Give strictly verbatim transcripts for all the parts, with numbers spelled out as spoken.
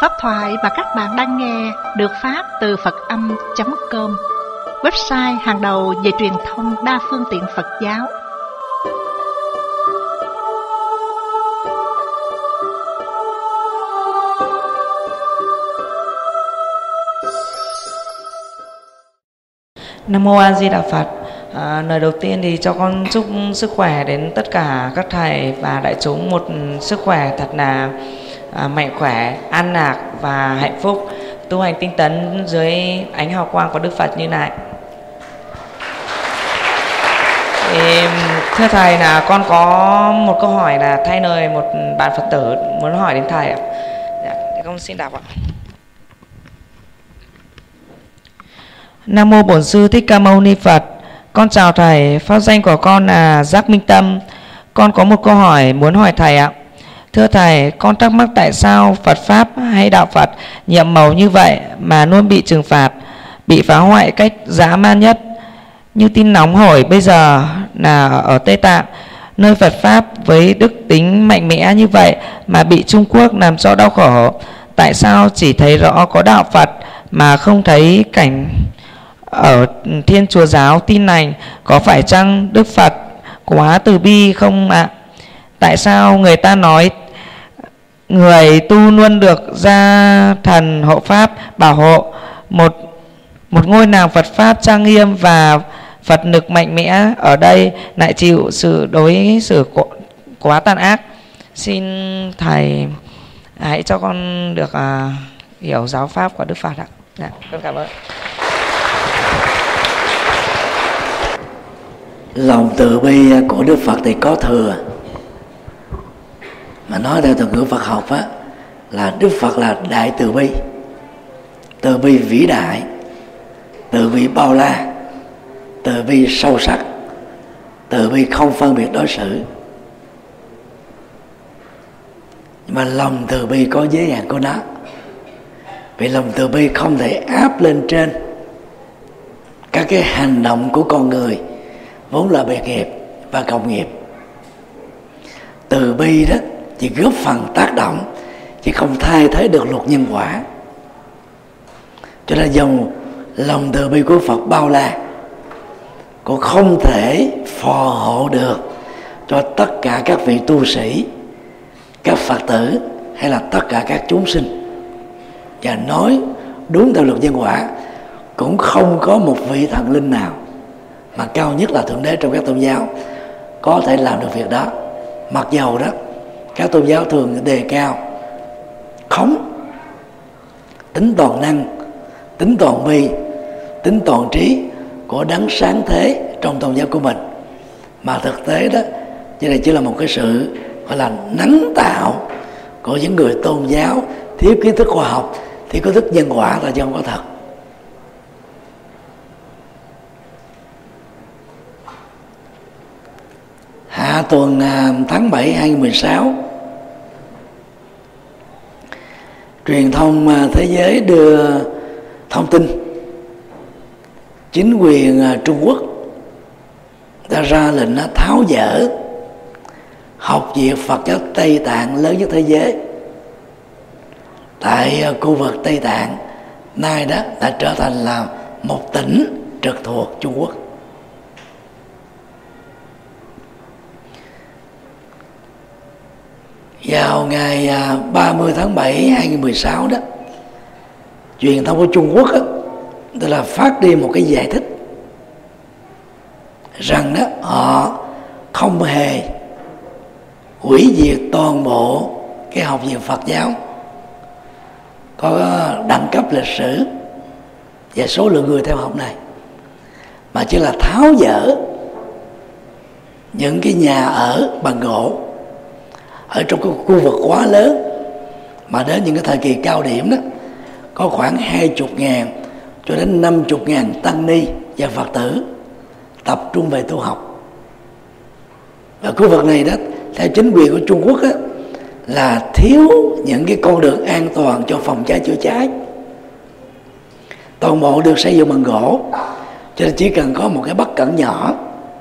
Pháp thoại mà các bạn đang nghe được phát từ Phật Âm chấm com, website hàng đầu về truyền thông đa phương tiện Phật giáo. Nam mô A Di Đà Phật. À, lời đầu tiên thì cho con chúc sức khỏe đến tất cả các thầy và đại chúng, một sức khỏe thật là à, mạnh khỏe, an lạc và hạnh phúc, tu hành tinh tấn dưới ánh hào quang của Đức Phật như này. Thì, thưa thầy, là con có một câu hỏi là thay lời một bạn Phật tử muốn hỏi đến thầy ạ. Dạ, thì con xin đọc ạ. Nam mô Bổn Sư Thích Ca Mâu Ni Phật. Con chào thầy, pháp danh của con là Giác Minh Tâm. Con có một câu hỏi muốn hỏi thầy ạ. Thưa thầy, con thắc mắc tại sao Phật Pháp hay Đạo Phật nhiệm màu như vậy mà luôn bị trừng phạt, bị phá hoại cách dã man nhất. Như tin nóng hổi bây giờ là ở Tây Tạng, nơi Phật Pháp với đức tính mạnh mẽ như vậy mà bị Trung Quốc làm cho đau khổ. Tại sao chỉ thấy rõ có Đạo Phật mà không thấy cảnh ở Thiên Chúa giáo Tin Lành? Có phải chăng Đức Phật quá từ bi không ạ? Tại sao người ta nói người tu luôn được gia thần hộ pháp bảo hộ, một một ngôi làng Phật Pháp trang nghiêm và Phật lực mạnh mẽ ở đây lại chịu sự đối xử quá tàn ác? Xin thầy hãy cho con được uh, hiểu giáo pháp của Đức Phật ạ. Dạ, con cảm ơn. Lòng từ bi của Đức Phật thì có thừa, mà nói theo thuật ngữ Phật học á, là Đức Phật là đại từ bi, từ bi vĩ đại, từ bi bao la, từ bi sâu sắc, từ bi không phân biệt đối xử. Nhưng mà lòng từ bi có giới hạn của nó, vì lòng từ bi không thể áp lên trên các cái hành động của con người vốn là biệt nghiệp và cộng nghiệp. Từ bi đó chỉ góp phần tác động chứ không thay thế được luật nhân quả. Cho nên dòng lòng từ bi của Phật bao la cũng không thể phò hộ được cho tất cả các vị tu sĩ, các Phật tử hay là tất cả các chúng sinh. Và nói đúng theo luật nhân quả, cũng không có một vị thần linh nào, mà cao nhất là Thượng Đế trong các tôn giáo, có thể làm được việc đó. Mặc dầu đó các tôn giáo thường đề cao khống, tính toàn năng, tính toàn bi, tính toàn trí của đấng sáng thế trong tôn giáo của mình, mà thực tế đó như này chỉ là một cái sự gọi là nắng tạo của những người tôn giáo thiếu kiến thức khoa học, thiếu kiến thức nhân quả là chứ không có thật. Hạ tuần tháng bảy hai nghìn mười sáu, truyền thông thế giới đưa thông tin chính quyền Trung Quốc đã ra lệnh tháo dỡ học viện Phật giáo Tây Tạng lớn nhất thế giới tại khu vực Tây Tạng, nay đó đã trở thành là một tỉnh trực thuộc Trung Quốc. Vào ngày ba mươi tháng bảy hai nghìn mười sáu đó, truyền thông của Trung Quốc đó, tức là phát đi một cái giải thích rằng đó họ không hề hủy diệt toàn bộ cái học viện Phật giáo có đẳng cấp lịch sử và số lượng người theo học này, mà chỉ là tháo dỡ những cái nhà ở bằng gỗ ở trong cái khu vực quá lớn, mà đến những cái thời kỳ cao điểm đó có khoảng hai chục ngàn cho đến năm chục ngàn tăng ni và Phật tử tập trung về tu học. Và khu vực này đó theo chính quyền của Trung Quốc đó, là thiếu những cái con đường an toàn cho phòng cháy chữa cháy, toàn bộ được xây dựng bằng gỗ, cho nên chỉ cần có một cái bất cẩn nhỏ,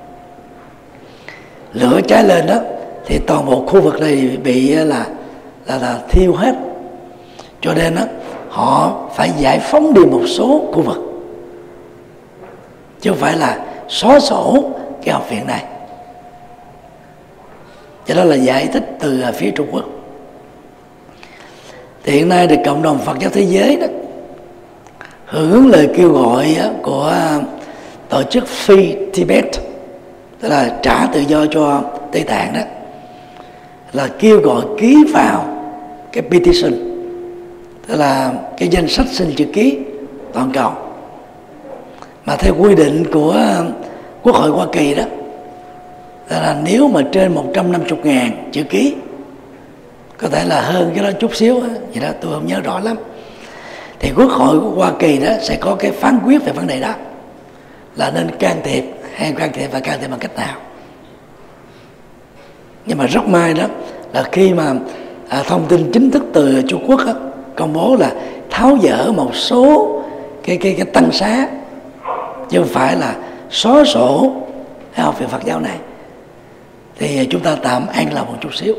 lửa cháy lên đó thì toàn bộ khu vực này bị là là, là thiêu hết. cho nên đó, họ phải giải phóng đi một số khu vực, chứ không phải là xóa sổ cái học viện này. Cho đó là giải thích từ phía Trung Quốc. Thì hiện nay thì cộng đồng Phật giáo thế giới đó hưởng ứng lời kêu gọi của tổ chức Free Tibet, tức là trả tự do cho Tây Tạng đó, là kêu gọi ký vào cái petition, tức là cái danh sách xin chữ ký toàn cầu. Mà theo quy định của Quốc hội Hoa Kỳ đó, là nếu mà trên một trăm năm mươi ngàn chữ ký, có thể là hơn cái đó chút xíu đó, vậy đó tôi không nhớ rõ lắm, thì Quốc hội của Hoa Kỳ đó sẽ có cái phán quyết về vấn đề đó, là nên can thiệp hay can thiệp và can thiệp bằng cách nào. Nhưng mà rất may đó là khi mà à, thông tin chính thức từ Trung Quốc đó, công bố là tháo dỡ một số cái cái cái tăng xá, chứ không phải là xóa sổ cái học viện Phật giáo này, thì chúng ta tạm an lòng một chút xíu.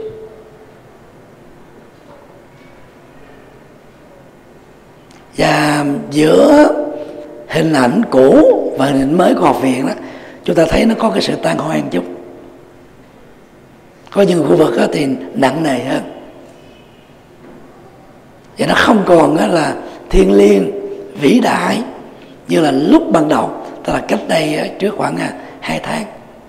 Và giữa hình ảnh cũ và hình ảnh mới của học viện đó, chúng ta thấy nó có cái sự tan hoang chút. Có những khu vực đó thì nặng nề hơn, và nó không còn đó là thiêng liêng vĩ đại như là lúc ban đầu, tức là cách đây trước khoảng hai tháng.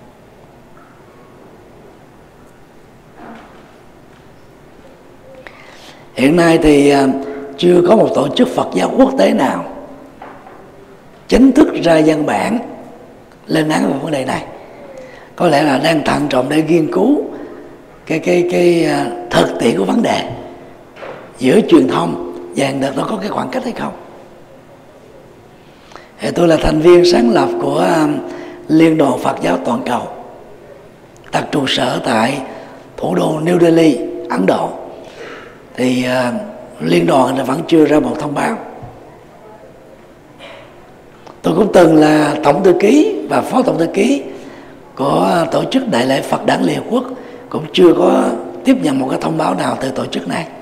Hiện nay thì chưa có một tổ chức Phật giáo quốc tế nào chính thức ra văn bản lên án về vấn đề này. Có lẽ là đang thận trọng để nghiên cứu cái cái cái thực tiễn của vấn đề giữa truyền thông và hiện thực nó có cái khoảng cách hay không. Thì tôi là thành viên sáng lập của Liên đoàn Phật giáo toàn cầu, đặt trụ sở tại thủ đô New Delhi, Ấn Độ. Thì uh, liên đoàn vẫn chưa ra một thông báo. Tôi cũng từng là tổng thư ký và phó tổng thư ký của tổ chức Đại lễ Phật Đản Liên Hợp Quốc, cũng chưa có tiếp nhận một cái thông báo nào từ tổ chức này.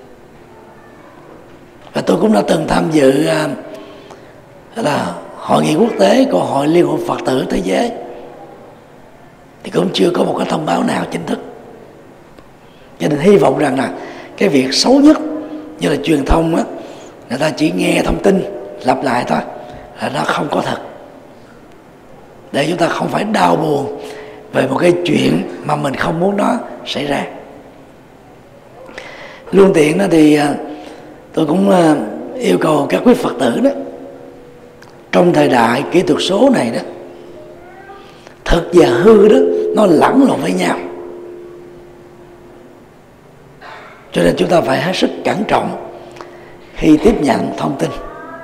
Và tôi cũng đã từng tham dự uh, là hội nghị quốc tế của Hội Liên hội Phật tử Thế giới, thì cũng chưa có một cái thông báo nào chính thức. Cho nên hy vọng rằng là cái việc xấu nhất như là truyền thông á, người ta chỉ nghe thông tin lặp lại thôi, là nó không có thật, để chúng ta không phải đau buồn về một cái chuyện mà mình không muốn nó xảy ra. Luôn tiện đó thì tôi cũng yêu cầu các quý Phật tử đó, trong thời đại kỹ thuật số này đó, thực và hư đó nó lẫn lộn với nhau, cho nên chúng ta phải hết sức cẩn trọng khi tiếp nhận thông tin.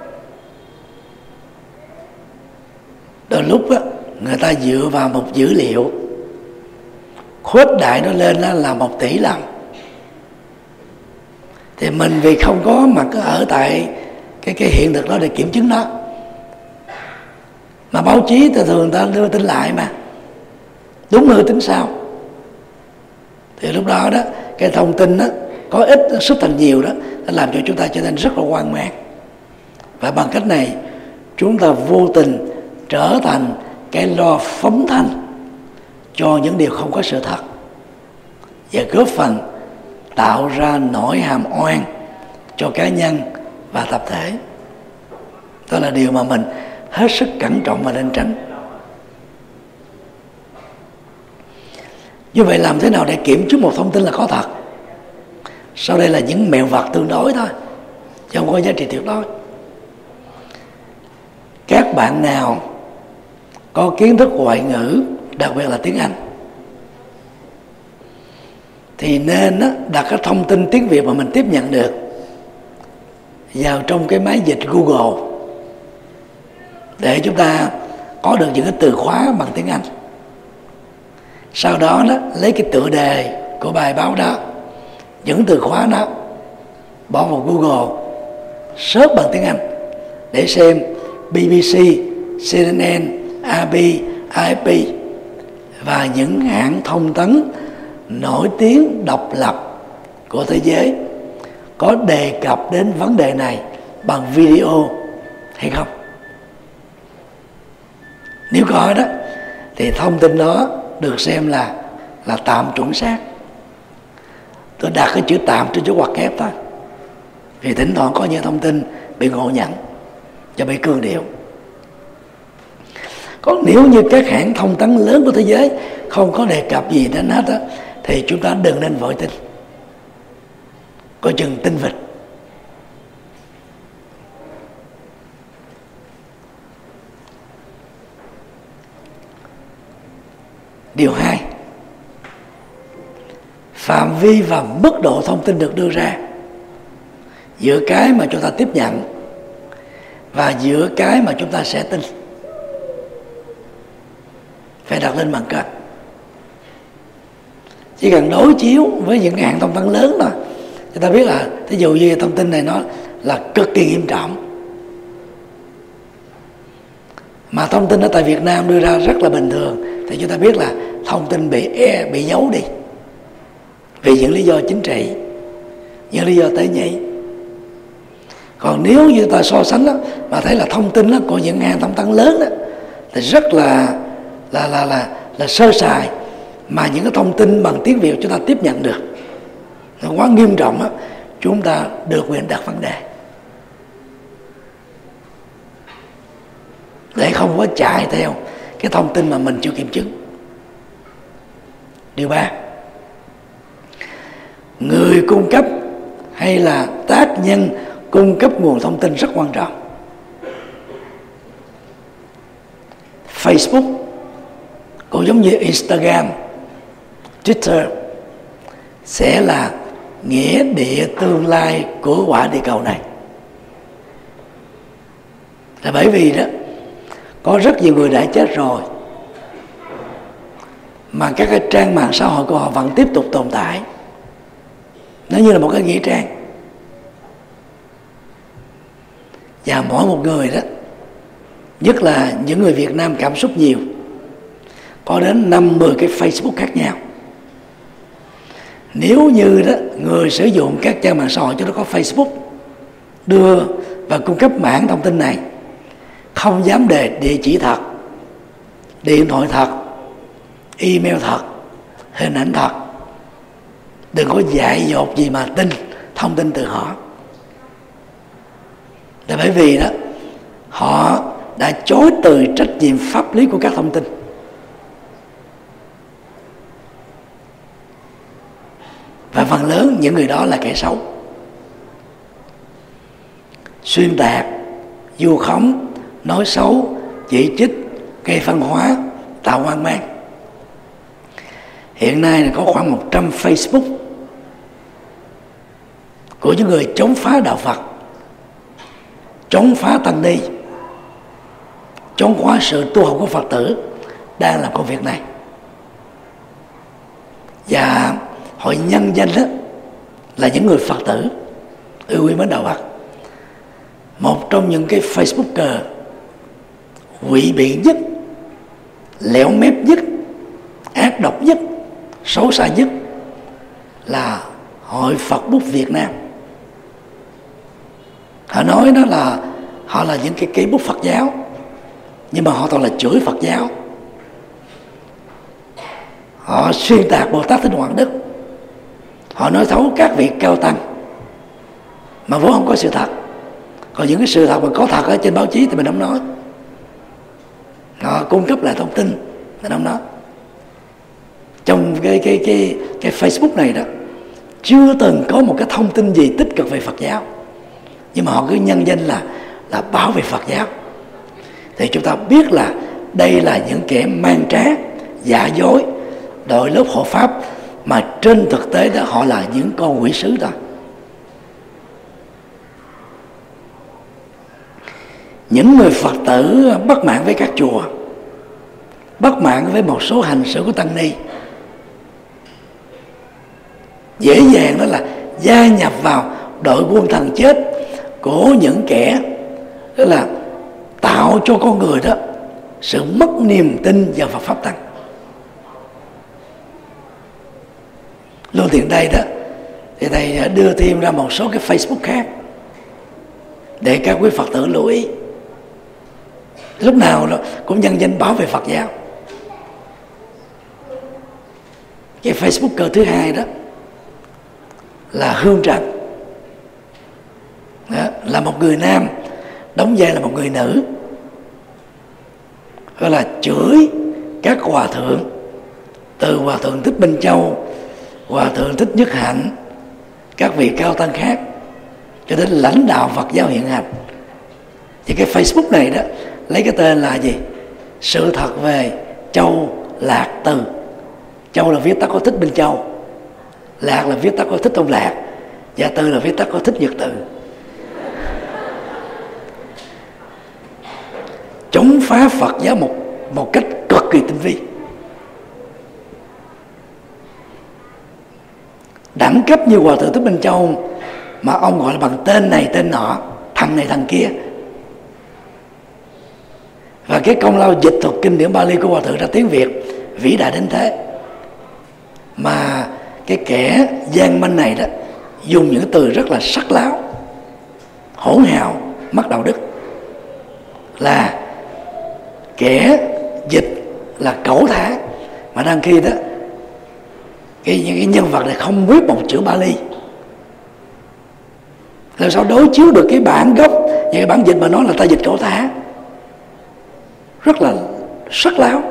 Đôi lúc đó, người ta dựa vào một dữ liệu, khuếch đại nó lên đó là một tỷ lần, thì mình vì không có mặt ở tại cái cái hiện thực đó để kiểm chứng nó, mà báo chí thường thường ta đưa tin lại mà đúng hư tính sao, thì lúc đó đó cái thông tin đó có ít xuất thành nhiều đó, nó làm cho chúng ta trở nên rất là hoang mang. Và bằng cách này chúng ta vô tình trở thành cái loa phóng thanh cho những điều không có sự thật, và góp phần tạo ra nỗi hàm oan cho cá nhân và tập thể. Đó là điều mà mình hết sức cẩn trọng và nên tránh. Như vậy làm thế nào để kiểm chứng một thông tin là có thật? Sau đây là những mẹo vặt tương đối thôi, chứ không có giá trị tuyệt đối. Các bạn nào có kiến thức ngoại ngữ, đặc biệt là tiếng Anh, thì nên đó, đặt cái thông tin tiếng Việt mà mình tiếp nhận được vào trong cái máy dịch Google, để chúng ta có được những cái từ khóa bằng tiếng Anh. Sau đó đó lấy cái tựa đề của bài báo đó, những từ khóa đó, bỏ vào Google, search bằng tiếng Anh để xem bê bê xê, xê en en, a bê, a ép pê và những hãng thông tấn nổi tiếng độc lập của thế giới có đề cập đến vấn đề này bằng video hay không. Nếu có đó thì thông tin đó được xem là là tạm chuẩn xác. Tôi đặt cái chữ tạm trên chỗ ngoặc kép thôi, vì thỉnh thoảng có những thông tin bị ngộ nhận và bị cương điệu. Còn nếu như các hãng thông tấn lớn của thế giới không có đề cập gì đến hết đó, thì chúng ta đừng nên vội tin, coi chừng tin vịt. Điều hai, phạm vi và mức độ thông tin được đưa ra giữa cái mà chúng ta tiếp nhận và giữa cái mà chúng ta sẽ tin phải đặt lên bàn cân. Chỉ cần đối chiếu với những hãng thông tấn lớn thôi, chúng ta biết là thí dụ như thông tin này nó là cực kỳ nghiêm trọng, mà thông tin ở tại Việt Nam đưa ra rất là bình thường, thì chúng ta biết là thông tin bị e, bị giấu đi vì những lý do chính trị, những lý do tế nhị. Còn nếu như ta so sánh đó, mà thấy là thông tin đó của những hãng thông tấn lớn đó, thì rất là là là là là sơ sài, mà những cái thông tin bằng tiếng Việt chúng ta tiếp nhận được nó quá nghiêm trọng đó, chúng ta được quyền đặt vấn đề để không có chạy theo cái thông tin mà mình chưa kiểm chứng. Điều ba, người cung cấp hay là tác nhân cung cấp nguồn thông tin rất quan trọng. Facebook cũng giống như Instagram, Twitter sẽ là nghĩa địa tương lai của quả địa cầu này. Là bởi vì đó có rất nhiều người đã chết rồi mà các cái trang mạng xã hội của họ vẫn tiếp tục tồn tại. Nó như là một cái nghĩa trang. Và mỗi một người đó, nhất là những người Việt Nam cảm xúc nhiều, có đến năm mươi cái Facebook khác nhau. Nếu như đó người sử dụng các trang mạng xã hội cho nó có Facebook đưa và cung cấp mảng thông tin này, không dám đề địa chỉ thật, điện thoại thật, email thật, hình ảnh thật, đừng có dại dột gì mà tin thông tin từ họ. Là bởi vì đó họ đã chối từ trách nhiệm pháp lý của các thông tin. Và phần lớn những người đó là kẻ xấu, xuyên tạc, vu khống, nói xấu, chỉ trích, gây phân hóa, tạo hoang mang. Hiện nay là có khoảng một trăm Facebook của những người chống phá đạo Phật, chống phá tăng ni, chống phá sự tu học của Phật tử đang làm công việc này. Và họ nhân danh đó là những người Phật tử yêu quý mến đạo Phật. Một trong những cái Facebooker quỷ biện nhất, lẻo mép nhất, ác độc nhất, xấu xa nhất là Hội Phật Bút Việt Nam. Họ nói đó là họ là những cái cây bút Phật giáo, nhưng mà họ toàn là chửi Phật giáo. Họ xuyên tạc Bồ Tát Thích Quảng Đức, họ nói thấu các vị cao tăng mà vốn không có sự thật. Còn những cái sự thật mà có thật ở trên báo chí thì mình không nói, họ cung cấp lại thông tin mình không nói. Trong cái cái cái cái Facebook này đó chưa từng có một cái thông tin gì tích cực về Phật giáo, nhưng mà họ cứ nhân danh là là bảo vệ Phật giáo. Thì chúng ta biết là đây là những kẻ mang trá, giả dối, đội lớp hộ pháp, mà trên thực tế đó họ là những con quỷ sứ thôi. Những người Phật tử bất mãn với các chùa, bất mãn với một số hành xử của tăng ni, dễ dàng đó là gia nhập vào đội quân thần chết của những kẻ đó là tạo cho con người đó sự mất niềm tin vào Phật pháp tăng. Luôn tiện đây đó thì thầy đưa thêm ra một số cái Facebook khác để các quý Phật tử lưu ý. Lúc nào cũng nhân danh bảo vệ Phật giáo. Cái Facebooker thứ hai đó là Hương Trần. Đó, là một người nam đóng vai là một người nữ, gọi là chửi các hòa thượng, từ hòa thượng Thích Minh Châu, hòa thượng Thích Nhất Hạnh, các vị cao tăng khác, cho đến lãnh đạo Phật giáo hiện hành. Thì cái Facebook này đó lấy cái tên là gì? Sự thật về Châu Lạc Từ. Châu là viết tắt của Thích Minh Châu, Lạc là viết tắt của Thích Tông Lạc, và Từ là viết tắt của Thích Nhật Từ. Chống phá Phật giáo một, một cách cực kỳ tinh vi. Đẳng cấp như hòa thượng Thích Minh Châu mà ông gọi là bằng tên này tên nọ, thằng này thằng kia. Và cái công lao dịch thuật kinh điển Bali của hòa thượng ra tiếng Việt vĩ đại đến thế, mà cái kẻ gian manh này đó dùng những từ rất là sắc láo, hỗn hào, mất đạo đức. Là kẻ dịch là cẩu thả, mà đang khi đó cái những cái nhân vật này không biết một chữ Bali, làm sao đối chiếu được cái bản gốc và cái bản dịch mà nói là ta dịch cẩu thả, rất là sắc láo.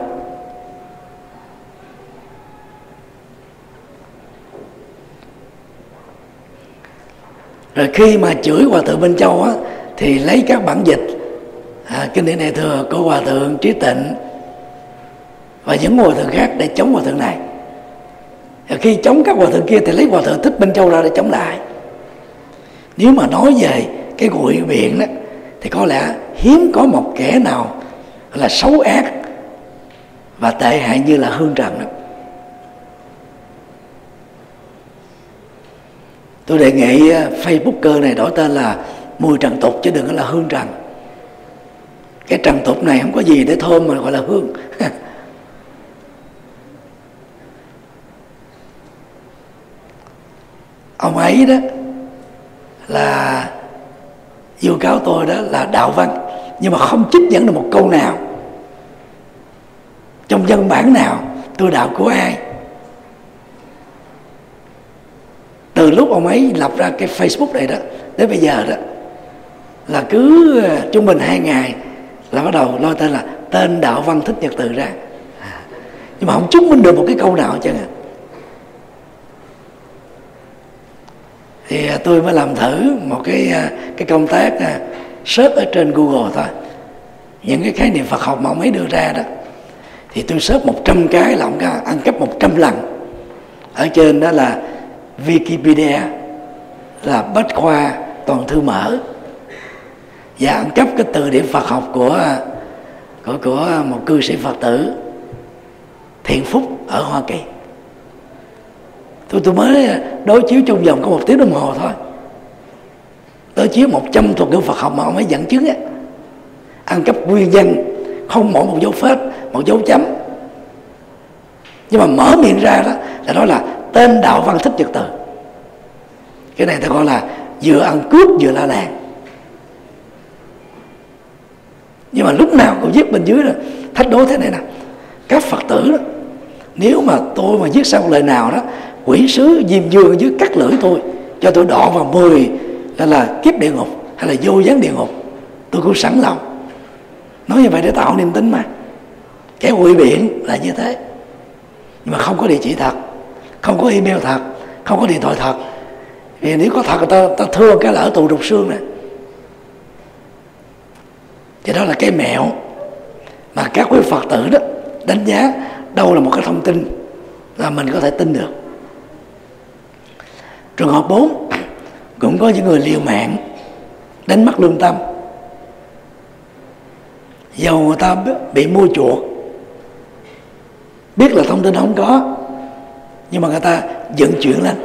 Rồi khi mà chửi hòa thượng Minh Châu á, thì lấy các bản dịch à, kinh điển Đại Thừa của hòa thượng Trí Tịnh và những hòa thượng khác để chống hòa thượng này. Rồi khi chống các hòa thượng kia thì lấy hòa thượng Thích Minh Châu ra để chống lại. Nếu mà nói về cái ngụy biện đó thì có lẽ hiếm có một kẻ nào là xấu ác và tệ hại như là Hương Trần đó. Tôi đề nghị Facebooker này đổi tên là Mùi Trần Tục chứ đừng có là Hương Trần. Cái Trần Tục này không có gì để thơm mà gọi là hương. Ông ấy đó là yêu cáo tôi đó là đạo văn, nhưng mà không trích dẫn được một câu nào trong văn bản nào tôi đạo của ai. Từ lúc ông ấy lập ra cái Facebook này đó đến bây giờ đó là cứ trung bình hai ngày là bắt đầu lôi tên là tên đạo văn Thích Nhật Từ ra, nhưng mà không chứng minh được một cái câu nào chứ. Thì tôi mới làm thử một cái cái công tác search ở trên Google thôi, những cái khái niệm Phật học mà ông ấy đưa ra đó, thì tôi search một trăm cái là ông đã ăn cắp một trăm lần. Ở trên đó là Wikipedia, là bách khoa toàn thư mở, và ăn cắp cái từ điển Phật học của của của một cư sĩ Phật tử Thiện Phúc ở Hoa Kỳ. Tôi tôi mới đối chiếu trong vòng có một tiếng đồng hồ thôi, đối chiếu một trăm thuật ngữ Phật học mà ông ấy dẫn chứng á, ăn cắp nguyên văn, không mỗi một dấu phết, một dấu chấm, nhưng mà mở miệng ra đó là nói là tên đạo văn Thích Nhật Từ. Cái này ta gọi là vừa ăn cướp vừa la làng. Nhưng mà lúc nào cũng viết bên dưới đó thách đố thế này nè: các Phật tử đó, nếu mà tôi mà viết sau lời nào đó quỷ sứ Diêm Dương ở dưới cắt lưỡi tôi, cho tôi đọa vào mười là, là kiếp địa ngục hay là vô gián địa ngục, tôi cũng sẵn lòng. Nói như vậy để tạo niềm tin mà. Cái ngụy biện là như thế, nhưng mà không có địa chỉ thật, không có email thật, không có điện thoại thật. Vì nếu có thật ta, ta thương cái là ở tù trục xương này. Thì đó là cái mẹo mà các quý Phật tử đó đánh giá đâu là một cái thông tin là mình có thể tin được. Trường hợp bốn, cũng có những người liều mạng đánh mất lương tâm, dầu người ta bị mua chuộc, biết là thông tin không có, nhưng mà người ta dựng chuyện lên.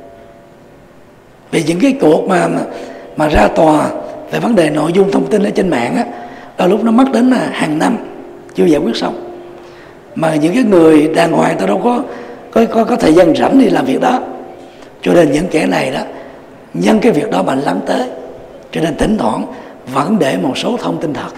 Vì những cái cuộc mà mà, mà ra tòa về vấn đề nội dung thông tin ở trên mạng á, đôi lúc nó mất đến hàng năm chưa giải quyết xong. Mà những cái người đàng hoàng ta đâu có có có, có thời gian rảnh đi làm việc đó, Cho nên những kẻ này đó nhân cái việc đó mà lắng tới, cho nên thỉnh thoảng vẫn để một số thông tin thật.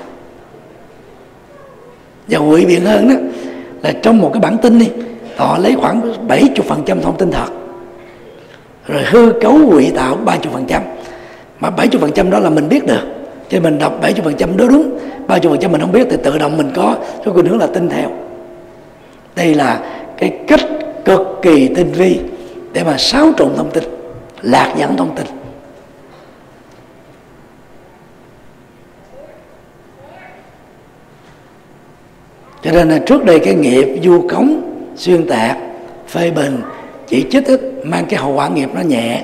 Và ngụy biện hơn đó là trong một cái bản tin đi, họ lấy khoảng bảy mươi phần trăm thông tin thật, rồi hư cấu ngụy tạo ba mươi phần trăm. Mà bảy mươi phần trăm đó là mình biết được, cho mình đọc bảy mươi phần trăm đó đúng, ba mươi phần trăm mình không biết thì tự động mình có cái khuynh hướng là tin theo. Đây là cái cách cực kỳ tinh vi để mà xáo trộn thông tin, lạc dẫn thông tin. Cho nên là trước đây cái nghiệp vu khống, xuyên tạc, phê bình, chỉ trích ít, mang cái hậu quả nghiệp nó nhẹ.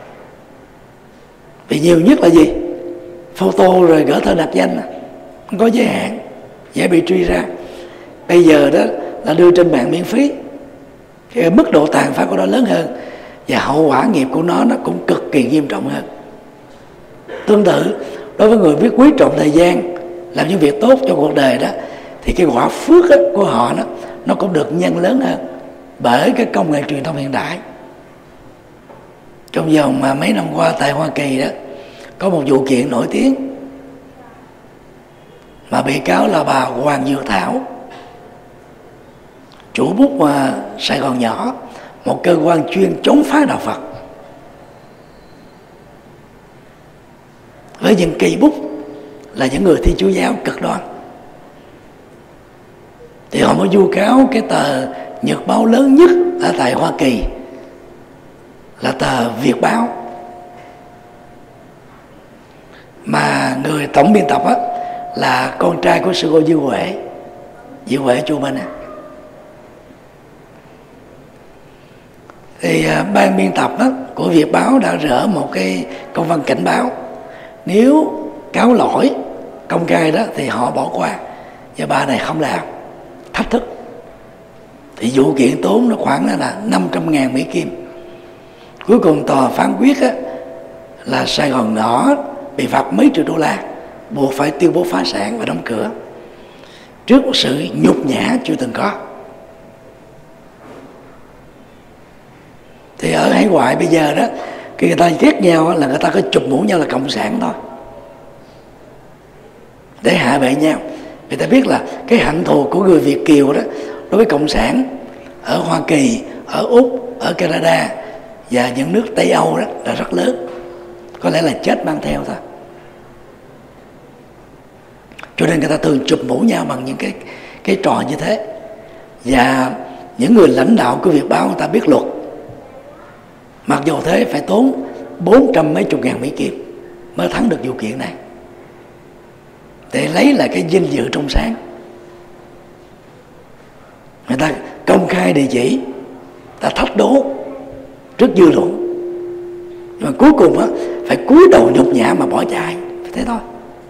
Vì nhiều nhất là gì? Photo rồi gỡ thơ nạp danh, không có giới hạn, dễ bị truy ra. Bây giờ đó là đưa trên mạng miễn phí, cái mức độ tàn phá của nó lớn hơn, và hậu quả nghiệp của nó nó cũng cực kỳ nghiêm trọng hơn. Tương tự đối với người biết quý trọng thời gian, làm những việc tốt cho cuộc đời đó, thì cái quả phước của họ nó, nó cũng được nhân lớn hơn bởi cái công nghệ truyền thông hiện đại. Trong vòng mà mấy năm qua tại Hoa Kỳ đó, có một vụ kiện nổi tiếng mà bị cáo là bà Hoàng Dược Thảo, chủ bút mà Sài Gòn Nhỏ, một cơ quan chuyên chống phá đạo Phật, với những cây bút là những người Thiên Chúa giáo cực đoan. Thì họ mới vu cáo cái tờ nhật báo lớn nhất ở tại Hoa Kỳ là tờ Việt Báo, mà người tổng biên tập á là con trai của sư cô Dư Huệ, Dư Huệ Chu Minh. Thì à, ban biên tập đó, của Việt Báo đã rỡ một cái công văn cảnh báo, nếu cáo lỗi công khai đó thì họ bỏ qua, và bà này không làm, thách thức. Thì vụ kiện tốn nó khoảng là năm trăm ngàn Mỹ Kim. Cuối cùng tòa phán quyết á, là Sài Gòn Nhỏ bị phạt mấy triệu đô la, buộc phải tuyên bố phá sản và đóng cửa, trước một sự nhục nhã chưa từng có. Thì ở hải ngoại bây giờ đó, khi người ta ghét nhau là người ta có chụp mũ nhau là cộng sản thôi, để hạ bệ nhau. Người ta biết là cái hận thù của người Việt kiều đó đối với cộng sản ở Hoa Kỳ, ở Úc, ở Canada và những nước Tây Âu đó là rất lớn, có lẽ là chết mang theo thôi. Cho nên người ta thường chụp mũ nhau bằng những cái cái trò như thế. Và những người lãnh đạo của Việt Báo người ta biết luật, mặc dù thế phải tốn bốn trăm mấy chục ngàn Mỹ Kim mới thắng được vụ kiện này, để lấy lại cái danh dự trong sáng. Người ta công khai địa chỉ, ta thách đố trước dư luận, nhưng mà cuối cùng á phải cúi đầu nhục nhã mà bỏ chạy, thế thôi.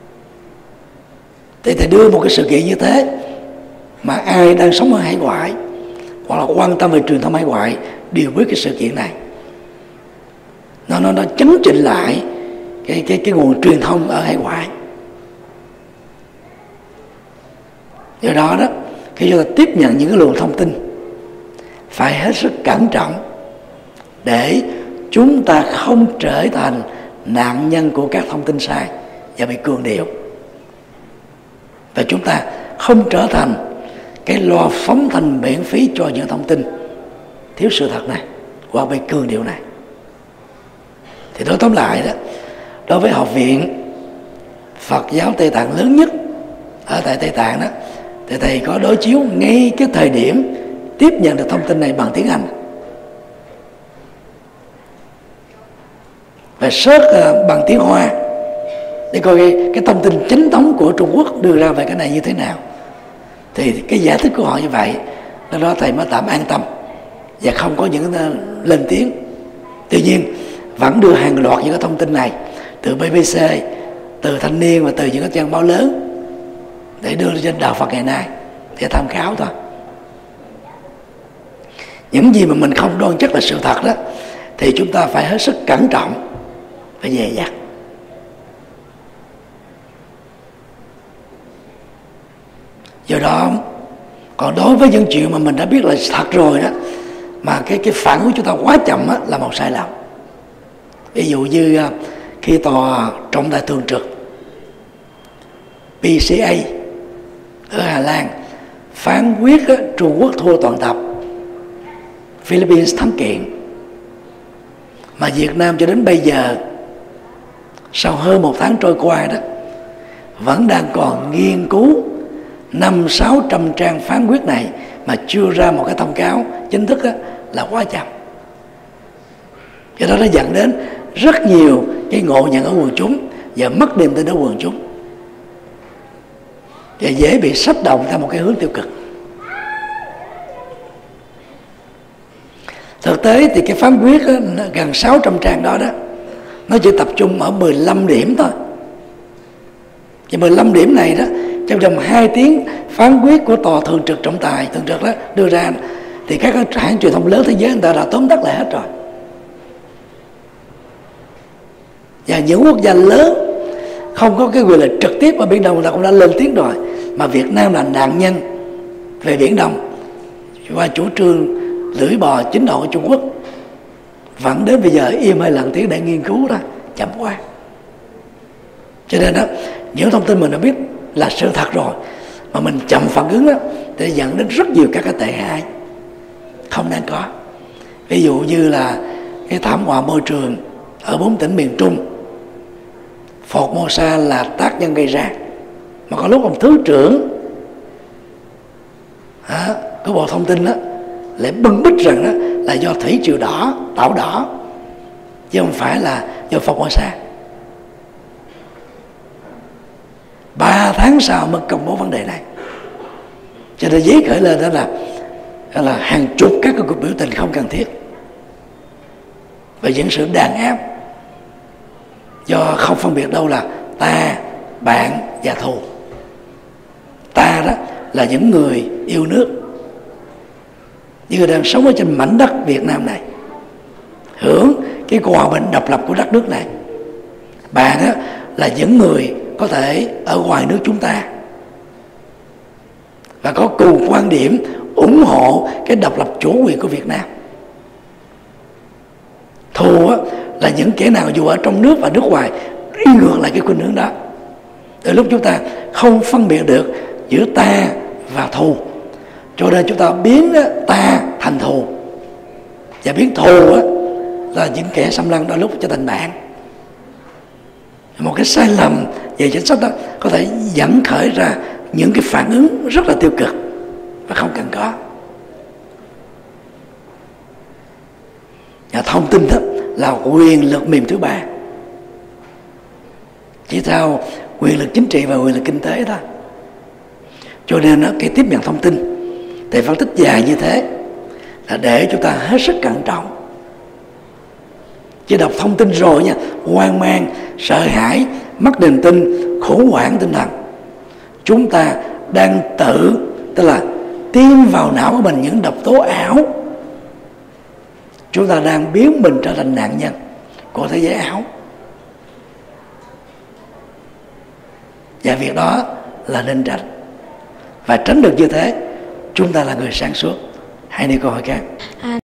Thì thầy đưa một cái sự kiện như thế mà ai đang sống ở hải ngoại hoặc là quan tâm về truyền thông hải ngoại đều biết cái sự kiện này. Nó nó nó chấn chỉnh lại cái cái cái nguồn truyền thông ở hải ngoại. Do đó đó, khi chúng ta tiếp nhận những cái luồng thông tin phải hết sức cẩn trọng để chúng ta không trở thành nạn nhân của các thông tin sai và bị cường điệu, và chúng ta không trở thành cái loa phóng thanh miễn phí cho những thông tin thiếu sự thật này hoặc bị cường điệu này. Thì nói tóm lại đó, đối với học viện Phật giáo Tây Tạng lớn nhất ở tại Tây Tạng đó, thì thầy có đối chiếu ngay cái thời điểm tiếp nhận được thông tin này bằng tiếng Anh, và search uh, bằng tiếng Hoa để coi cái, cái thông tin chính thống của Trung Quốc đưa ra về cái này như thế nào. Thì cái giải thích của họ như vậy, do đó thầy mới tạm an tâm và không có những uh, lên tiếng. Tuy nhiên vẫn đưa hàng loạt những cái thông tin này từ bê bê xê, từ Thanh Niên và từ những cái trang báo lớn để đưa lên trên Đạo Phật ngày nay để tham khảo thôi. Những gì mà mình không đoan chắc là sự thật đó thì chúng ta phải hết sức cẩn trọng, phải dè dặt. Do đó, còn đối với những chuyện mà mình đã biết là thật rồi đó, mà cái cái phản ứng chúng ta quá chậm á, là một sai lầm. Ví dụ như khi tòa trọng tài thường trực pê xê a ở Hà Lan phán quyết Trung Quốc thua toàn tập, Philippines thắng kiện, mà Việt Nam cho đến bây giờ sau hơn một tháng trôi qua đó vẫn đang còn nghiên cứu năm sáu trăm trang phán quyết này mà chưa ra một cái thông cáo chính thức đó, là quá chậm. Do đó nó dẫn đến rất nhiều cái ngộ nhận ở quần chúng và mất niềm tin ở quần chúng, và dễ bị sắp động theo một cái hướng tiêu cực. Thực tế thì cái phán quyết đó, gần sáu trăm trang đó đó, nó chỉ tập trung ở mười lăm điểm thôi. Và mười lăm điểm này đó, trong vòng hai tiếng phán quyết của tòa thường trực trọng tài thường trực đó đưa ra, thì các hãng truyền thông lớn thế giới người ta đã tóm tắt lại hết rồi. Và những quốc gia lớn không có cái quyền lực trực tiếp ở Biển Đông người ta cũng đã lên tiếng rồi, mà Việt Nam là nạn nhân về Biển Đông qua chủ trương lưỡi bò chính độ của Trung Quốc, vẫn đến bây giờ im hơi lặng tiếng để nghiên cứu đó, chậm quá. Cho nên đó, những thông tin mình đã biết là sự thật rồi mà mình chậm phản ứng đó, thì dẫn đến rất nhiều các cái tệ hại không đáng có. Ví dụ như là cái thảm họa môi trường ở bốn tỉnh miền Trung, Formosa là tác nhân gây ra, mà có lúc ông thứ trưởng à, của Bộ Thông tin đó lại bưng bít rằng đó là do thủy triều đỏ, tảo đỏ, chứ không phải là do Formosa. Ba tháng sau mới công bố vấn đề này, cho nên giấy khởi lên đó là là hàng chục các cái cuộc biểu tình không cần thiết và những sự đàn áp do không phân biệt đâu là ta, bạn và thù. Ta đó là những người yêu nước, những người đang sống ở trên mảnh đất Việt Nam này, hưởng cái hòa bình độc lập của đất nước này. Bạn đó là những người có thể ở ngoài nước chúng ta và có cùng quan điểm ủng hộ cái độc lập chủ quyền của Việt Nam. Thù là những kẻ nào dù ở trong nước và nước ngoài đi ngược lại cái khuynh hướng đó. Từ lúc chúng ta không phân biệt được giữa ta và thù, cho nên chúng ta biến ta thành thù, và biến thù là những kẻ xâm lăng đôi lúc cho thành bạn. Một cái sai lầm về chính sách đó có thể dẫn khởi ra những cái phản ứng rất là tiêu cực và không cần có. Và thông tin đó là quyền lực mềm thứ ba, chỉ theo quyền lực chính trị và quyền lực kinh tế thôi. Cho nên đó, cái tiếp nhận thông tin thì phân tích dài như thế là để chúng ta hết sức cẩn trọng. Chứ đọc thông tin rồi nha, hoang mang, sợ hãi, mất niềm tin, khủng hoảng tinh thần, chúng ta đang tự, tức là tiêm vào não của mình những độc tố ảo. Chúng ta đang biến mình trở thành nạn nhân của thế giới ảo. Và việc đó là nên tránh. Và tránh được như thế, chúng ta là người sáng suốt. Hãy đi câu hỏi khác.